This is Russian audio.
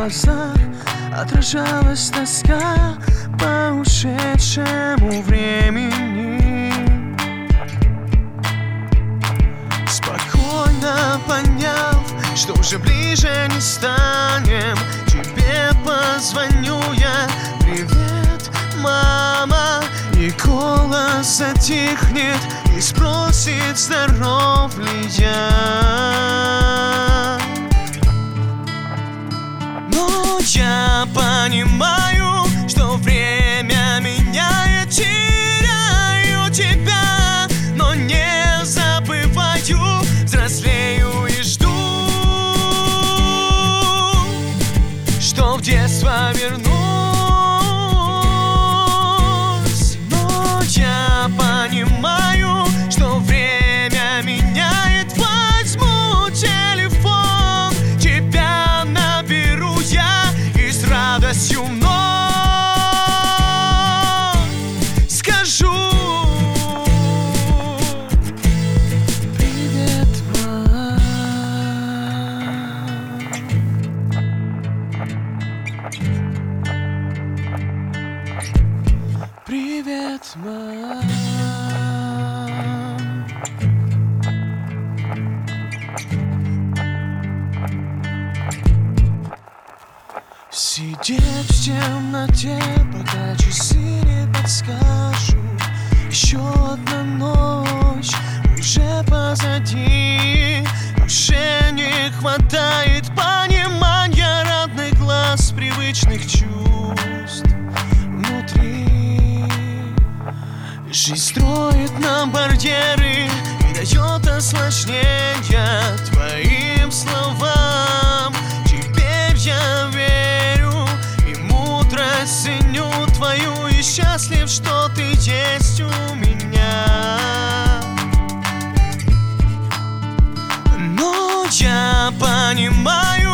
глазах отражалась тоска по ушедшему времени. Спокойно поняв, что уже ближе не станем, тебе позвоню я: привет, мама. И голос затихнет и спросит, здоров ли я. Но я понимаю, что время меняет, теряю тебя, но не забываю, взрослею и жду, что в детство вернусь. Но я понимаю, что время меняет, возьму телефон, тебя наберу я и с радостью вновь скажу: привет, мам. Привет, мам. Сидеть в темноте, пока часы не подскажут. Еще одна ночь уже позади. Уже не хватает понимания родных глаз, привычных чувств внутри. Жизнь строит нам барьеры и дает осложнения твоим словам. Теперь я верю и мудрость ценю твою, и счастлив, что ты есть у меня. Но я понимаю,